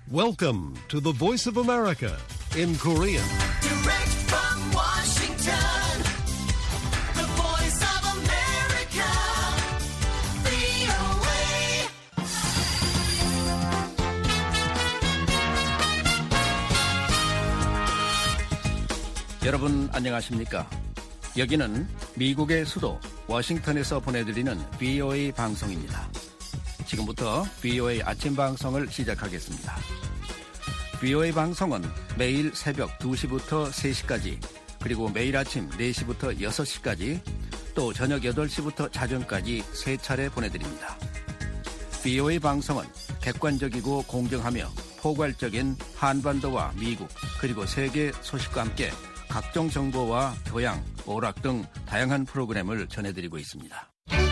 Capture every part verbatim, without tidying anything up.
Welcome to the Voice of America in Korean. Direct from Washington, the Voice of America, 브이오에이. 여러분 안녕하십니까? 여기는 미국의 수도 워싱턴에서 보내드리는 브이오에이 방송입니다. 지금부터 브이오에이 아침 방송을 시작하겠습니다. 브이오에이 방송은 매일 새벽 두 시부터 세 시까지, 그리고 매일 아침 네 시부터 여섯 시까지, 또 저녁 여덟 시부터 자정까지 세 차례 보내드립니다. 브이오에이 방송은 객관적이고 공정하며 포괄적인 한반도와 미국 그리고 세계 소식과 함께 각종 정보와 교양, 오락 등 다양한 프로그램을 전해드리고 있습니다.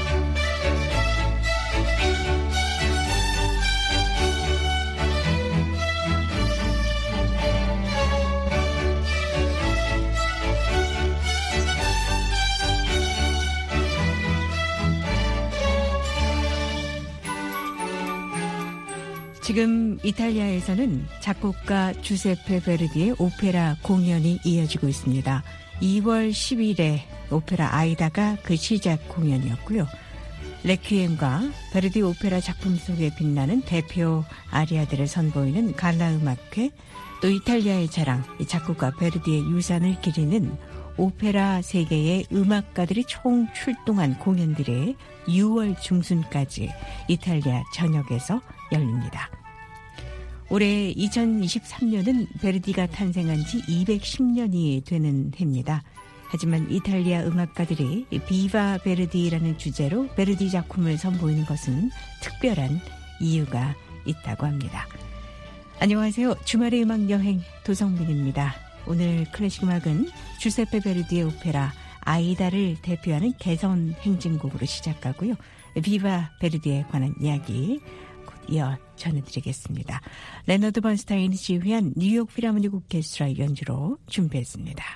지금 이탈리아에서는 작곡가 주세페 베르디의 오페라 공연이 이어지고 있습니다. 이월 십일에 오페라 아이다가 그 시작 공연이었고요. 레퀴엠과 베르디 오페라 작품 속에 빛나는 대표 아리아들을 선보이는 갈라 음악회, 또 이탈리아의 자랑, 작곡가 베르디의 유산을 기리는 오페라 세계의 음악가들이 총 출동한 공연들이 유월 중순까지 이탈리아 전역에서 열립니다. 올해 이천이십삼 년은 베르디가 탄생한 지 이백십 년이 되는 해입니다. 하지만 이탈리아 음악가들이 비바 베르디라는 주제로 베르디 작품을 선보이는 것은 특별한 이유가 있다고 합니다. 안녕하세요. 주말의 음악 여행 도성민입니다. 오늘 클래식 음악은 주세페 베르디의 오페라 아이다를 대표하는 개선 행진곡으로 시작하고요. 비바 베르디에 관한 이야기 곧 이어 전해드리겠습니다. 레너드 번스타인이 지휘한 뉴욕 필하모닉 오케스트라 연주로 준비했습니다.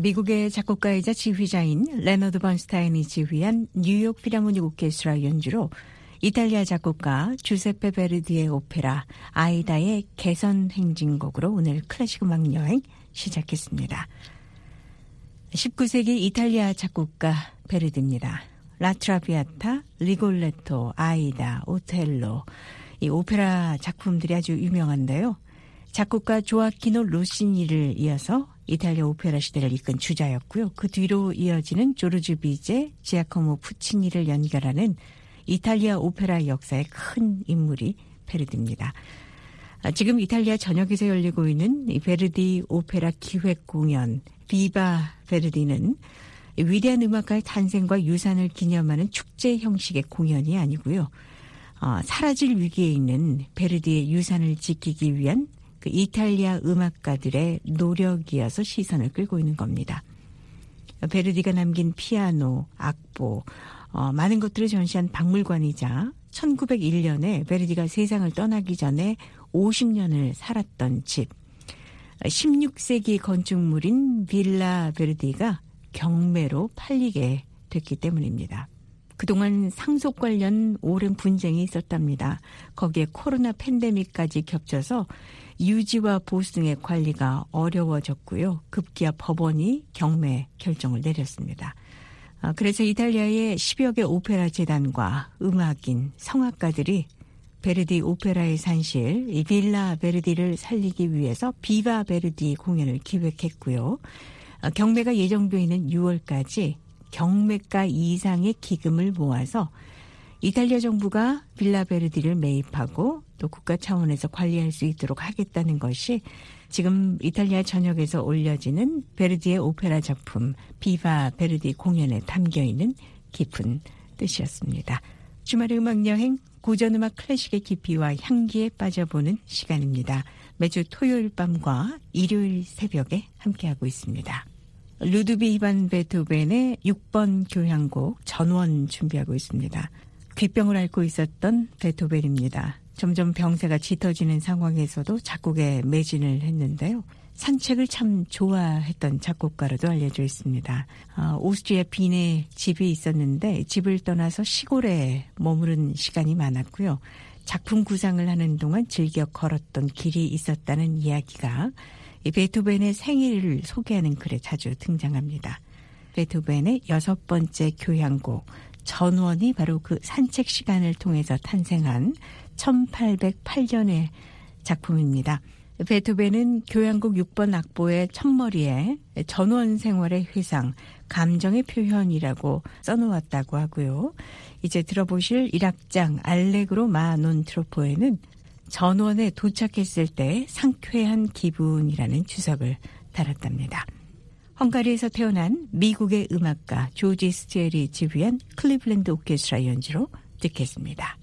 미국의 작곡가이자 지휘자인 레너드 번스타인이 지휘한 뉴욕 필하모닉 오케스트라 연주로 이탈리아 작곡가 주세페 베르디의 오페라 아이다의 개선 행진곡으로 오늘 클래식 음악 여행 시작했습니다. 십구 세기 이탈리아 작곡가 베르디입니다. 라트라비아타, 리골레토, 아이다, 오텔로 이 오페라 작품들이 아주 유명한데요. 작곡가 조아키노 로시니를 이어서 이탈리아 오페라 시대를 이끈 주자였고요. 그 뒤로 이어지는 조르주 비제, 지아코모 푸치니를 연결하는 이탈리아 오페라 역사의 큰 인물이 베르디입니다. 지금 이탈리아 전역에서 열리고 있는 이 베르디 오페라 기획 공연 비바 베르디는 위대한 음악가의 탄생과 유산을 기념하는 축제 형식의 공연이 아니고요. 어, 사라질 위기에 있는 베르디의 유산을 지키기 위한 그 이탈리아 음악가들의 노력이어서 시선을 끌고 있는 겁니다. 베르디가 남긴 피아노, 악보, 어, 많은 것들을 전시한 박물관이자 천구백일 년에 베르디가 세상을 떠나기 전에 오십 년을 살았던 집, 십육 세기 건축물인 빌라 베르디가 경매로 팔리게 됐기 때문입니다. 그동안 상속 관련 오랜 분쟁이 있었답니다. 거기에 코로나 팬데믹까지 겹쳐서 유지와 보수 등의 관리가 어려워졌고요. 급기야 법원이 경매 결정을 내렸습니다. 그래서 이탈리아의 십여 개 오페라 재단과 음악인, 성악가들이 베르디 오페라의 산실 이 빌라 베르디를 살리기 위해서 비바 베르디 공연을 기획했고요. 경매가 예정되어 있는 유월까지 경매가 이상의 기금을 모아서 이탈리아 정부가 빌라 베르디를 매입하고 또 국가 차원에서 관리할 수 있도록 하겠다는 것이 지금 이탈리아 전역에서 올려지는 베르디의 오페라 작품 비바 베르디 공연에 담겨있는 깊은 뜻이었습니다. 주말의 음악여행 고전음악 클래식의 깊이와 향기에 빠져보는 시간입니다. 매주 토요일 밤과 일요일 새벽에 함께하고 있습니다. 루드비히 반 베토벤의 육 번 교향곡 전원 준비하고 있습니다. 귓병을 앓고 있었던 베토벤입니다. 점점 병세가 짙어지는 상황에서도 작곡에 매진을 했는데요. 산책을 참 좋아했던 작곡가로도 알려져 있습니다. 어, 오스트리아 빈에 집이 있었는데 집을 떠나서 시골에 머무른 시간이 많았고요. 작품 구상을 하는 동안 즐겨 걸었던 길이 있었다는 이야기가 이 베토벤의 생일을 소개하는 글에 자주 등장합니다. 베토벤의 여섯 번째 교향곡 전원이 바로 그 산책 시간을 통해서 탄생한 천팔백팔 년의 작품입니다. 베토벤은 교향곡 육 번 악보의 첫머리에 전원 생활의 회상, 감정의 표현이라고 써놓았다고 하고요. 이제 들어보실 일 악장 알레그로 마 논 트로포에는 전원에 도착했을 때 상쾌한 기분이라는 주석을 달았답니다. 헝가리에서 태어난 미국의 음악가 조지 스티엘이 지휘한 클리블랜드 오케스트라 연주로 듣겠습니다.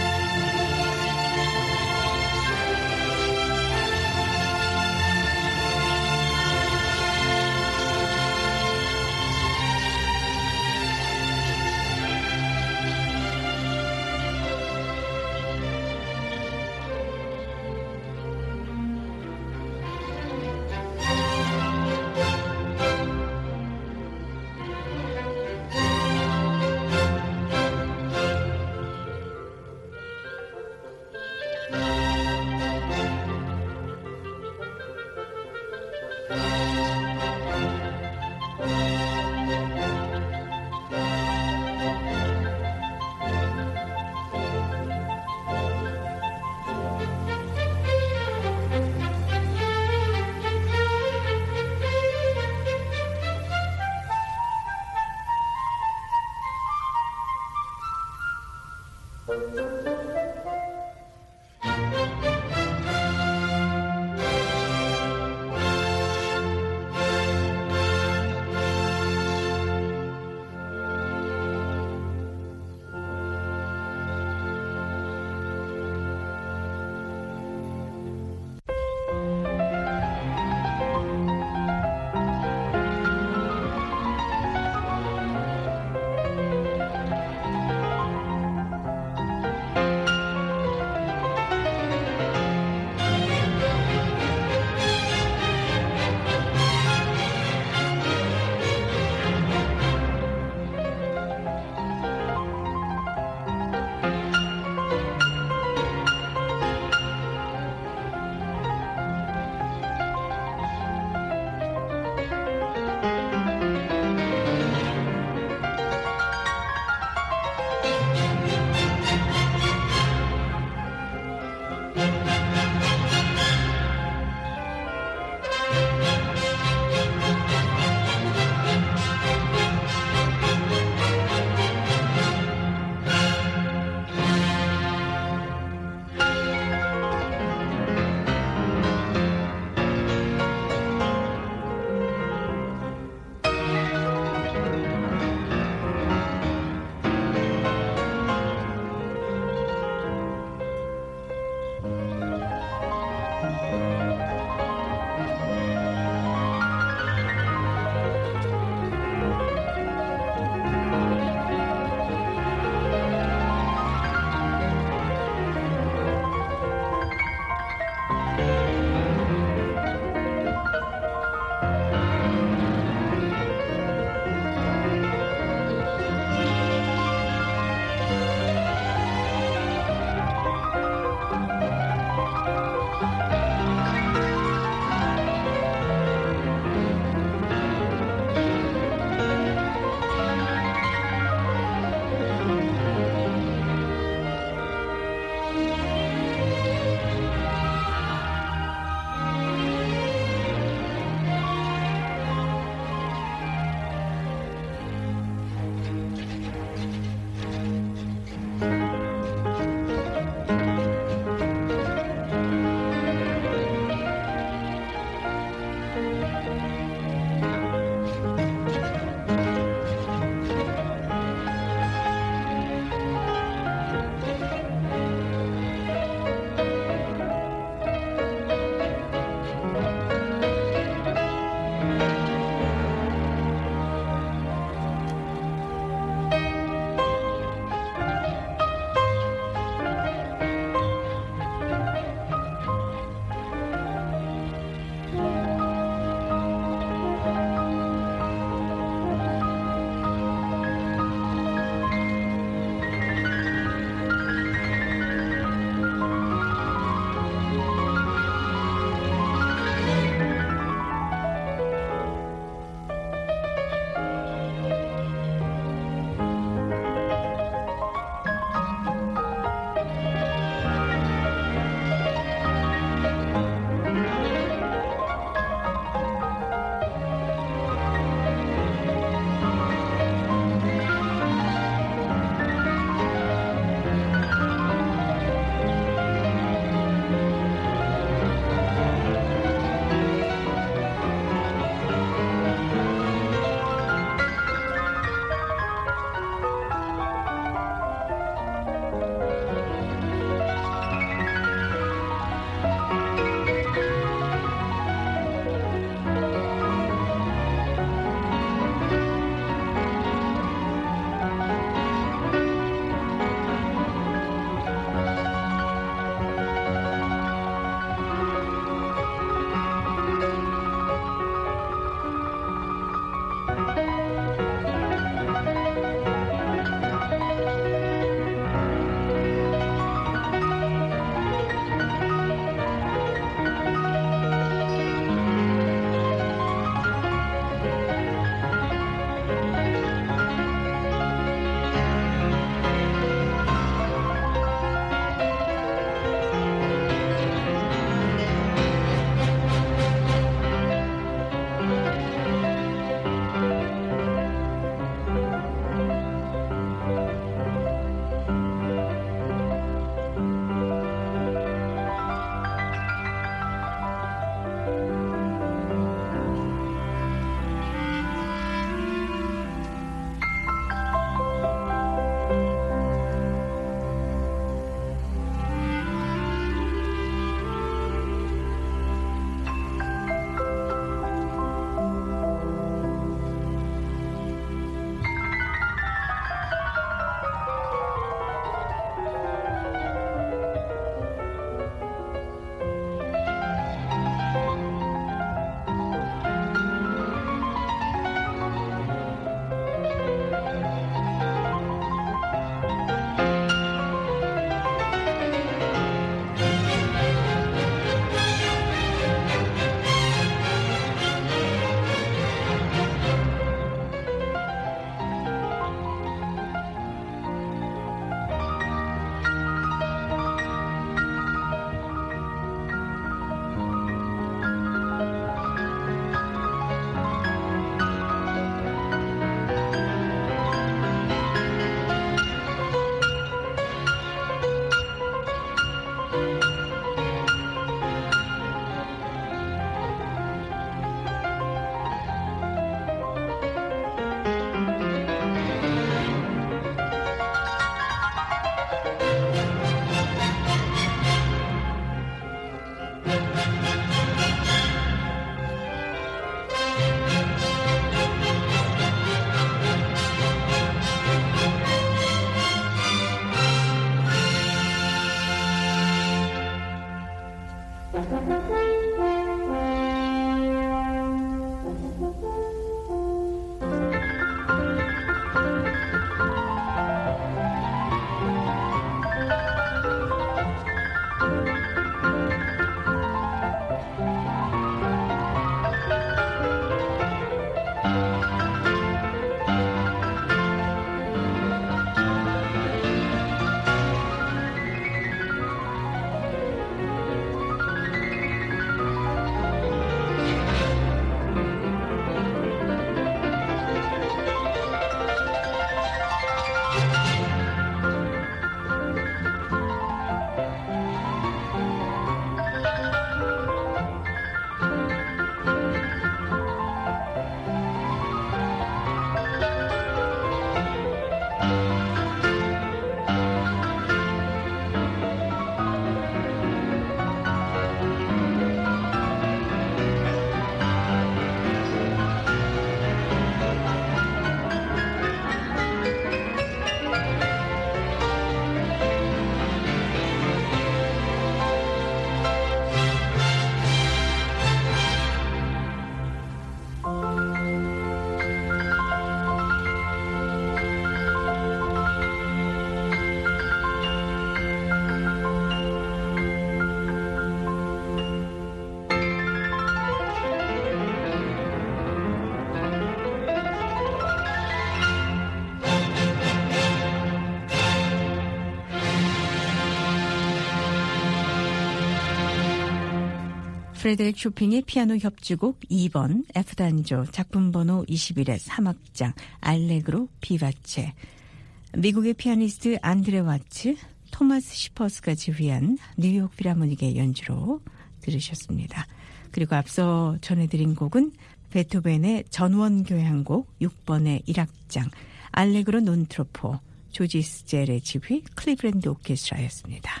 프레데릭 쇼핑의 피아노 협주곡 이 번 F단조 작품 번호 이십일의 삼 악장 알레그로 비바체, 미국의 피아니스트 안드레 와츠, 토마스 시퍼스가 지휘한 뉴욕 필하모닉의 연주로 들으셨습니다. 그리고 앞서 전해드린 곡은 베토벤의 전원교향곡 육 번의 일 악장 알레그로 논 트로포, 조지 스젤의 지휘 클리브랜드 오케스트라였습니다.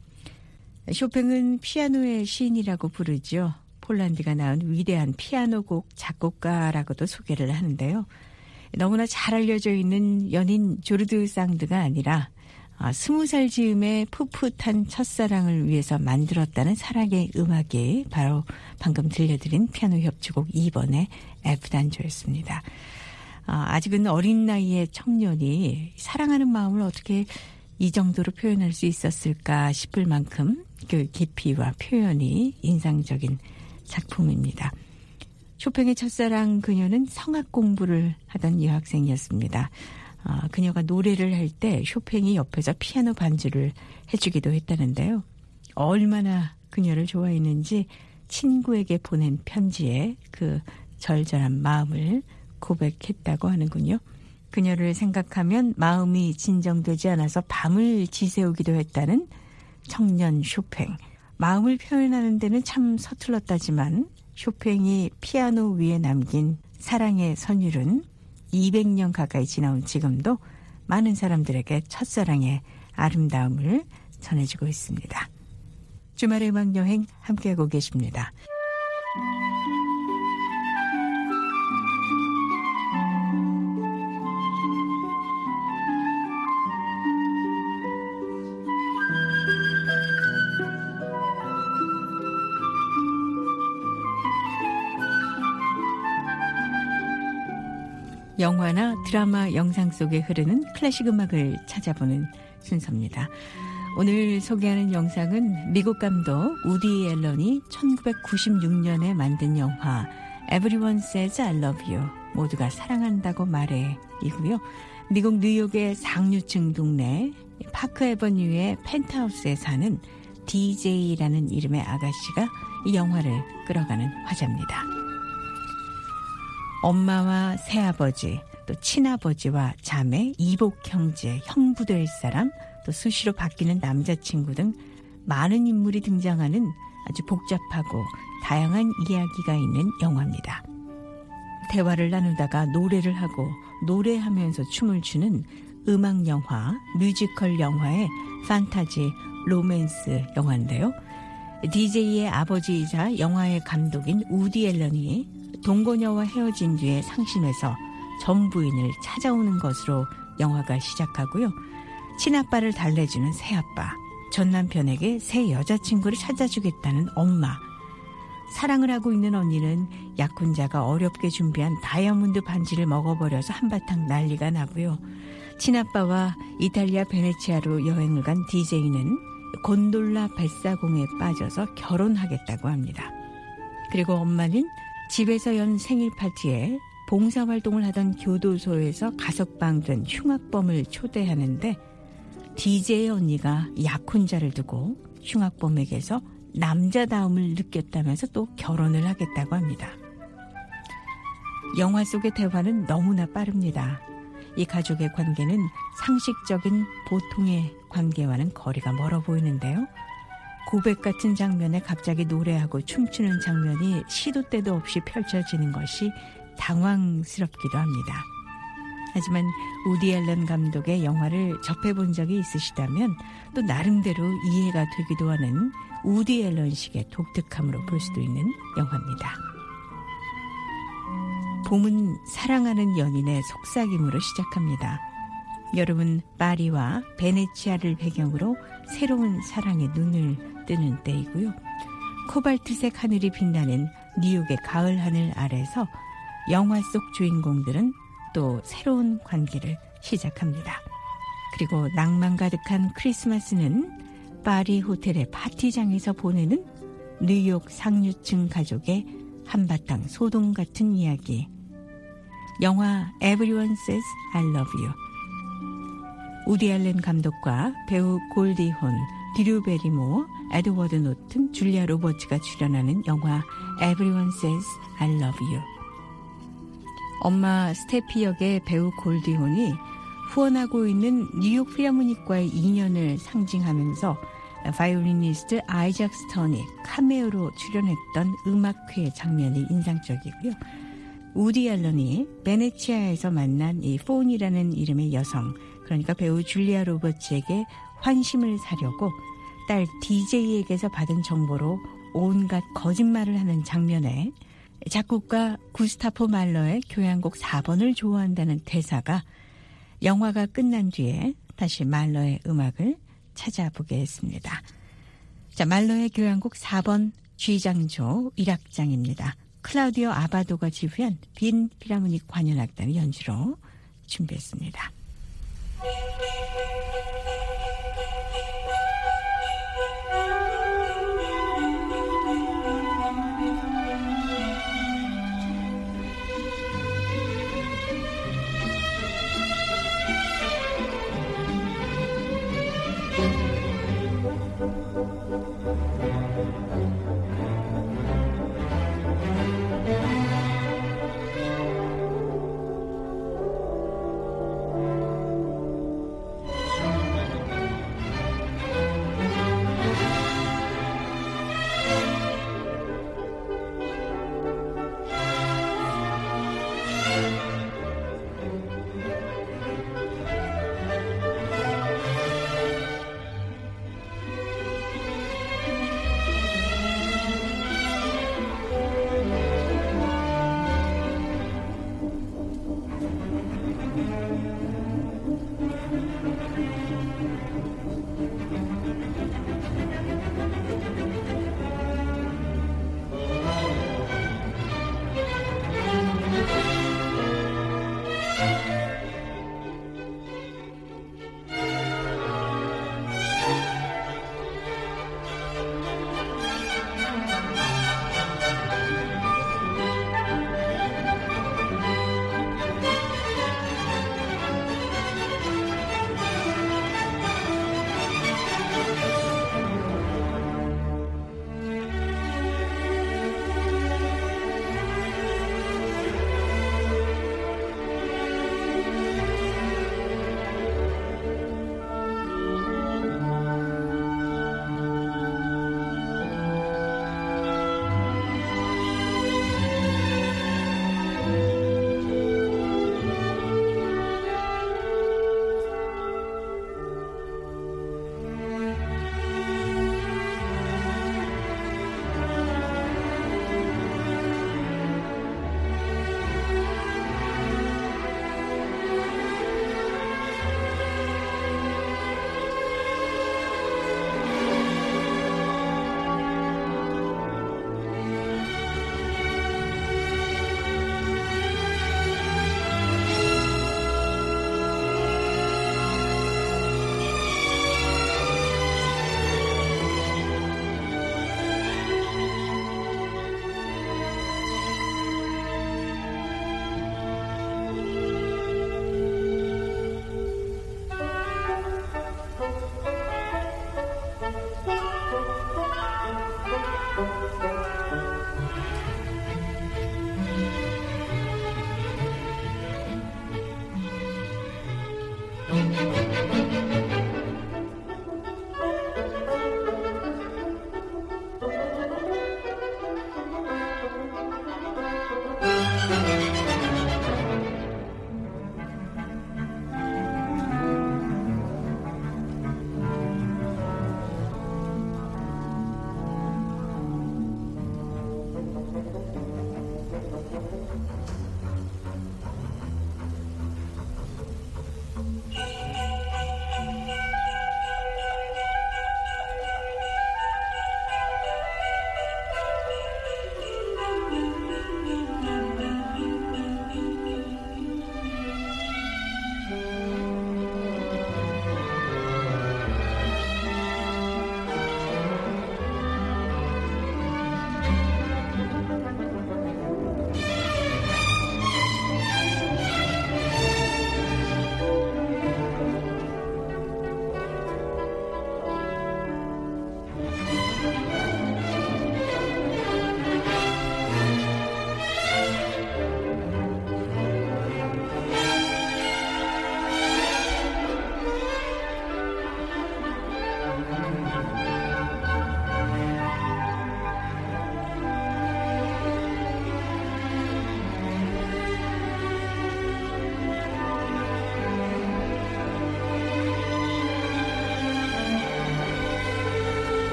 쇼팽은 피아노의 시인이라고 부르죠. 폴란드가 낳은 위대한 피아노곡 작곡가라고도 소개를 하는데요. 너무나 잘 알려져 있는 연인 조르드 상드가 아니라 스무 살 즈음에 풋풋한 첫사랑을 위해서 만들었다는 사랑의 음악이 바로 방금 들려드린 피아노 협주곡 이 번의 F단조였습니다. 아직은 어린 나이의 청년이 사랑하는 마음을 어떻게 이 정도로 표현할 수 있었을까 싶을 만큼 그 깊이와 표현이 인상적인 작품입니다. 쇼팽의 첫사랑 그녀는 성악 공부를 하던 여학생이었습니다. 아, 그녀가 노래를 할 때 쇼팽이 옆에서 피아노 반주를 해주기도 했다는데요. 얼마나 그녀를 좋아했는지 친구에게 보낸 편지에 그 절절한 마음을 고백했다고 하는군요. 그녀를 생각하면 마음이 진정되지 않아서 밤을 지새우기도 했다는 청년 쇼팽. 마음을 표현하는 데는 참 서툴렀다지만 쇼팽이 피아노 위에 남긴 사랑의 선율은 이백 년 가까이 지나온 지금도 많은 사람들에게 첫사랑의 아름다움을 전해주고 있습니다. 주말의 음악여행 함께하고 계십니다. 영화나 드라마 영상 속에 흐르는 클래식 음악을 찾아보는 순서입니다. 오늘 소개하는 영상은 미국 감독 우디 앨런이 천구백구십육 년에 만든 영화 Everyone Says I Love You, 모두가 사랑한다고 말해 이고요. 미국 뉴욕의 상류층 동네 파크 애버뉴의 펜트하우스에 사는 디제이라는 이름의 아가씨가 이 영화를 끌어가는 화자입니다. 엄마와 새아버지, 또 친아버지와 자매, 이복 형제, 형부 될 사람, 또 수시로 바뀌는 남자친구 등 많은 인물이 등장하는 아주 복잡하고 다양한 이야기가 있는 영화입니다. 대화를 나누다가 노래를 하고 노래하면서 춤을 추는 음악 영화, 뮤지컬 영화의 판타지, 로맨스 영화인데요. 디제이의 아버지이자 영화의 감독인 우디 앨런이 동거녀와 헤어진 뒤에 상심해서 전 부인을 찾아오는 것으로 영화가 시작하고요. 친아빠를 달래주는 새아빠, 전 남편에게 새 여자친구를 찾아주겠다는 엄마, 사랑을 하고 있는 언니는 약혼자가 어렵게 준비한 다이아몬드 반지를 먹어버려서 한바탕 난리가 나고요. 친아빠와 이탈리아 베네치아로 여행을 간 디제이는 곤돌라 뱃사공에 빠져서 결혼하겠다고 합니다. 그리고 엄마는 집에서 연 생일 파티에 봉사활동을 하던 교도소에서 가석방된 흉악범을 초대하는데 디제이 언니가 약혼자를 두고 흉악범에게서 남자다움을 느꼈다면서 또 결혼을 하겠다고 합니다. 영화 속의 대화는 너무나 빠릅니다. 이 가족의 관계는 상식적인 보통의 관계와는 거리가 멀어 보이는데요. 고백 같은 장면에 갑자기 노래하고 춤추는 장면이 시도 때도 없이 펼쳐지는 것이 당황스럽기도 합니다. 하지만 우디 앨런 감독의 영화를 접해본 적이 있으시다면 또 나름대로 이해가 되기도 하는 우디 앨런식의 독특함으로 볼 수도 있는 영화입니다. 봄은 사랑하는 연인의 속삭임으로 시작합니다. 여름은 파리와 베네치아를 배경으로 새로운 사랑에 눈을 뜨는 때이고요. 코발트색 하늘이 빛나는 뉴욕의 가을 하늘 아래서 영화 속 주인공들은 또 새로운 관계를 시작합니다. 그리고 낭만 가득한 크리스마스는 파리 호텔의 파티장에서 보내는 뉴욕 상류층 가족의 한바탕 소동 같은 이야기. 영화 Everyone Says I Love You. 우디 앨런 감독과 배우 골디 혼, 드류 베리모, 에드워드 노튼, 줄리아 로버츠가 출연하는 영화 Everyone Says I Love You. 엄마 스테피 역의 배우 골디혼이 후원하고 있는 뉴욕 필하모닉과의 인연을 상징하면서 바이올리니스트 아이작 스턴이 카메오로 출연했던 음악회 장면이 인상적이고요. 우디 앨런이 베네치아에서 만난 이 폰이라는 이름의 여성, 그러니까 배우 줄리아 로버츠에게 환심을 사려고 딸 디제이에게서 받은 정보로 온갖 거짓말을 하는 장면에 작곡가 구스타포 말러의 교향곡 사 번을 좋아한다는 대사가 영화가 끝난 뒤에 다시 말러의 음악을 찾아보게 했습니다. 자, 말러의 교향곡 사 번 G장조 일 악장입니다. 클라우디오 아바도가 지휘한 빈 필하모닉 관현악단의 연주로 준비했습니다.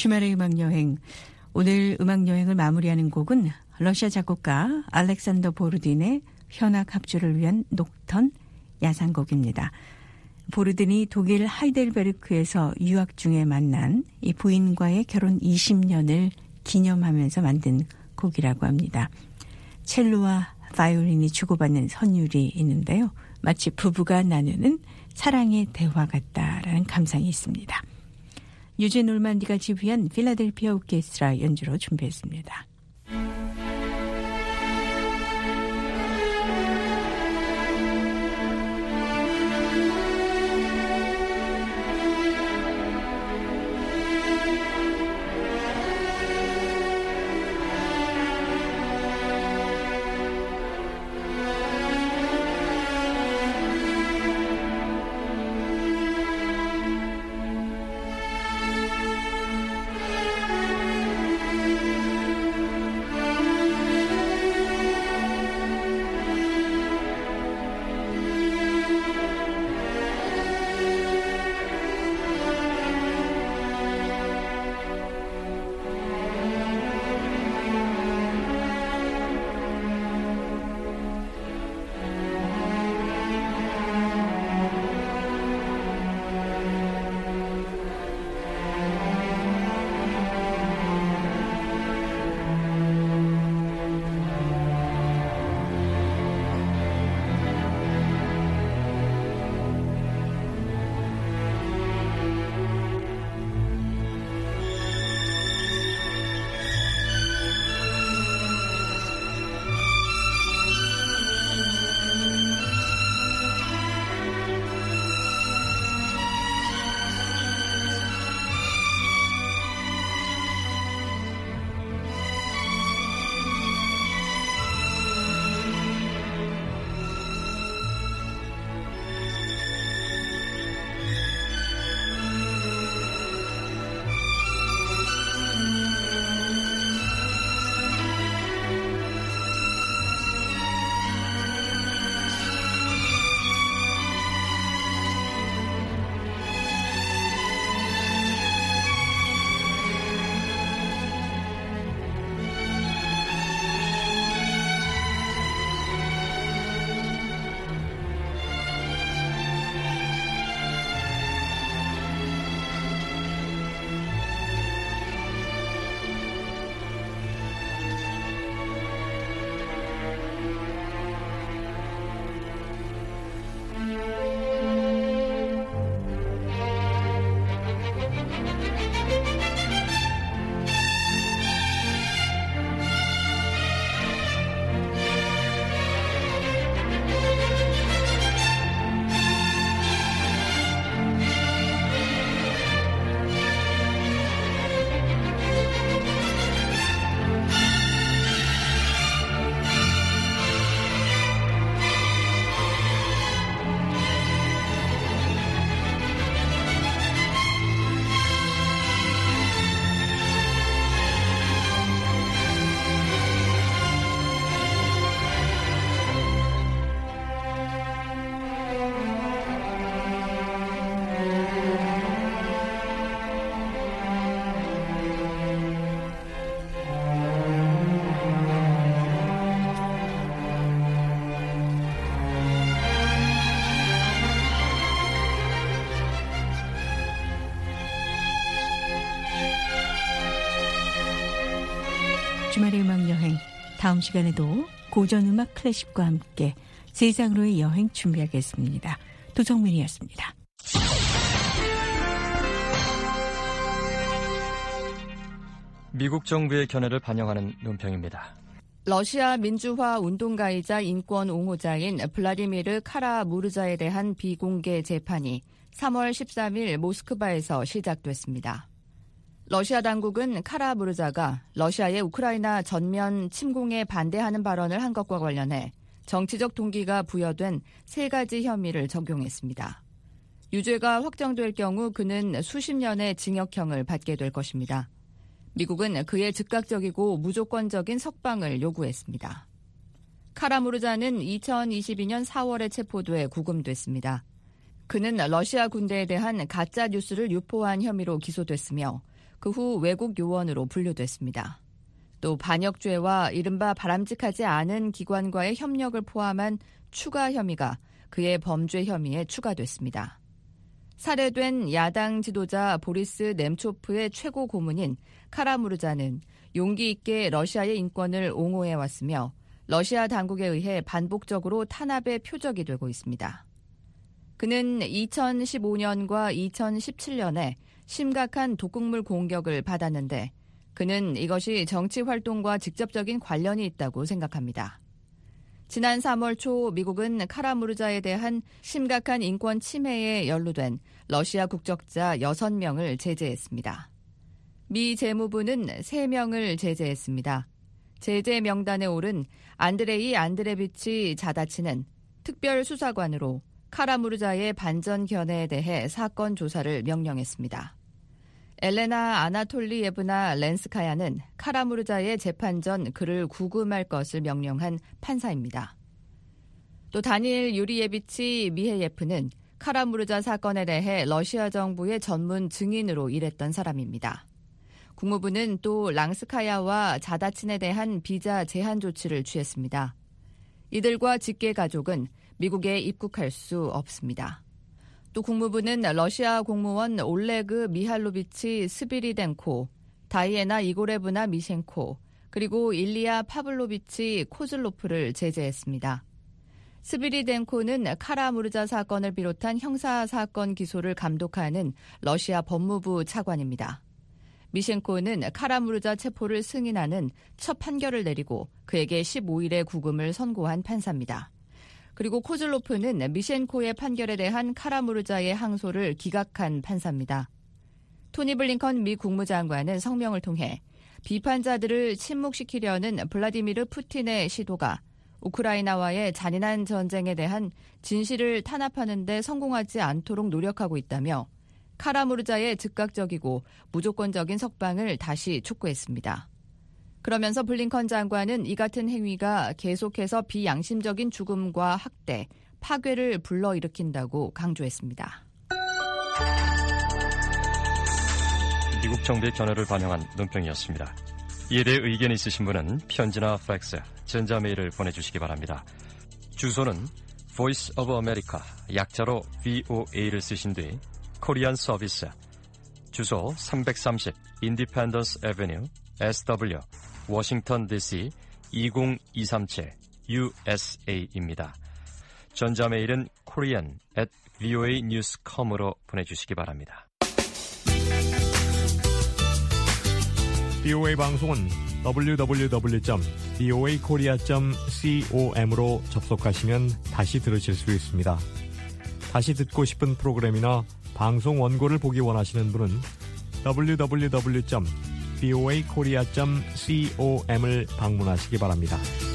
주말의 음악여행. 오늘 음악여행을 마무리하는 곡은 러시아 작곡가 알렉산더 보르딘의 현악 합주를 위한 녹턴 야상곡입니다. 보르딘이 독일 하이델베르크에서 유학 중에 만난 이 부인과의 결혼 이십 년을 기념하면서 만든 곡이라고 합니다. 첼로와 바이올린이 주고받는 선율이 있는데요. 마치 부부가 나누는 사랑의 대화 같다라는 감상이 있습니다. 유진 올만디가 지휘한 필라델피아 오케스트라 연주로 준비했습니다. 주말의 음악여행, 다음 시간에도 고전음악 클래식과 함께 세상으로의 여행 준비하겠습니다. 도성민이었습니다. 미국 정부의 견해를 반영하는 논평입니다. 러시아 민주화 운동가이자 인권 옹호자인 블라디미르 카라무르자에 대한 비공개 재판이 삼월 십삼일 모스크바에서 시작됐습니다. 러시아 당국은 카라무르자가 러시아의 우크라이나 전면 침공에 반대하는 발언을 한 것과 관련해 정치적 동기가 부여된 세 가지 혐의를 적용했습니다. 유죄가 확정될 경우 그는 수십 년의 징역형을 받게 될 것입니다. 미국은 그의 즉각적이고 무조건적인 석방을 요구했습니다. 카라무르자는 이천이십이년 사월에 체포돼 구금됐습니다. 그는 러시아 군대에 대한 가짜 뉴스를 유포한 혐의로 기소됐으며 그 후 외국 요원으로 분류됐습니다. 또 반역죄와 이른바 바람직하지 않은 기관과의 협력을 포함한 추가 혐의가 그의 범죄 혐의에 추가됐습니다. 살해된 야당 지도자 보리스 넴초프의 최고 고문인 카라무르자는 용기 있게 러시아의 인권을 옹호해왔으며 러시아 당국에 의해 반복적으로 탄압의 표적이 되고 있습니다. 그는 이천십오 년과 이천십칠 년에 심각한 독극물 공격을 받았는데 그는 이것이 정치 활동과 직접적인 관련이 있다고 생각합니다. 지난 삼월 초 미국은 카라무르자에 대한 심각한 인권 침해에 연루된 러시아 국적자 여섯 명을 제재했습니다. 미 재무부는 세 명을 제재했습니다. 제재 명단에 오른 안드레이 안드레비치 자다치는 특별수사관으로 카라무르자의 반전 견해에 대해 사건 조사를 명령했습니다. 엘레나 아나톨리예브나 렌스카야는 카라무르자의 재판 전 그를 구금할 것을 명령한 판사입니다. 또 다니엘 유리예비치 미헤예프는 카라무르자 사건에 대해 러시아 정부의 전문 증인으로 일했던 사람입니다. 국무부는 또 랑스카야와 자다친에 대한 비자 제한 조치를 취했습니다. 이들과 직계 가족은 미국에 입국할 수 없습니다. 또 국무부는 러시아 공무원 올레그 미할로비치 스비리덴코, 다이에나 이고레브나 미셴코, 그리고 일리아 파블로비치 코즐로프를 제재했습니다. 스비리덴코는 카라무르자 사건을 비롯한 형사사건 기소를 감독하는 러시아 법무부 차관입니다. 미셴코는 카라무르자 체포를 승인하는 첫 판결을 내리고 그에게 십오 일의 구금을 선고한 판사입니다. 그리고 코즐로프는 미셴코의 판결에 대한 카라무르자의 항소를 기각한 판사입니다. 토니 블링컨 미 국무장관은 성명을 통해 비판자들을 침묵시키려는 블라디미르 푸틴의 시도가 우크라이나와의 잔인한 전쟁에 대한 진실을 탄압하는 데 성공하지 않도록 노력하고 있다며 카라무르자의 즉각적이고 무조건적인 석방을 다시 촉구했습니다. 그러면서 블링컨 장관은 이 같은 행위가 계속해서 비양심적인 죽음과 학대, 파괴를 불러일으킨다고 강조했습니다. 미국 정부의 견해를 반영한 논평이었습니다. 이에 대해 의견이 있으신 분은 편지나 팩스, 전자메일을 보내주시기 바랍니다. 주소는 Voice of America, 약자로 브이오에이를 쓰신 뒤 코리안 서비스, 주소 삼백삼십 Independence Avenue, 에스더블유, 워싱턴 디씨 이공이삼칠 유에스에이입니다. 전자메일은 korean at voa news dot com으로 보내주시기 바랍니다. 비오에이 방송은 더블유 더블유 더블유 점 브이오에이 코리아 점 com으로 접속하시면 다시 들으실 수 있습니다. 다시 듣고 싶은 프로그램이나 방송 원고를 보기 원하시는 분은 더블유 더블유 더블유 점 브이오에이 코리아 점 com을 방문하시기 바랍니다.